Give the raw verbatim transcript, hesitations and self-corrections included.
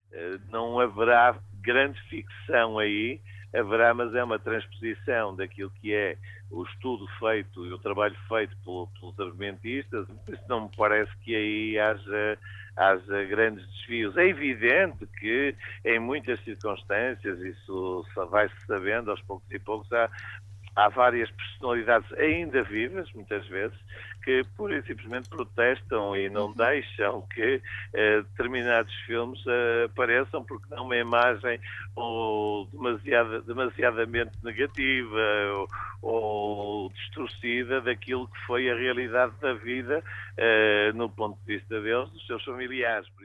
Não haverá grande ficção aí, haverá, mas é uma transposição daquilo que é o estudo feito e o trabalho feito pelos argumentistas. Isso não me parece que aí haja, haja grandes desvios. É evidente que em muitas circunstâncias, isso vai-se sabendo aos poucos e poucos, há, há várias personalidades ainda vivas, muitas vezes, que pura e simplesmente protestam e não Uhum. deixam que eh, determinados filmes eh, apareçam porque dão uma imagem ou demasiada, demasiadamente negativa ou, ou distorcida daquilo que foi a realidade da vida eh, no ponto de vista deles, dos seus familiares.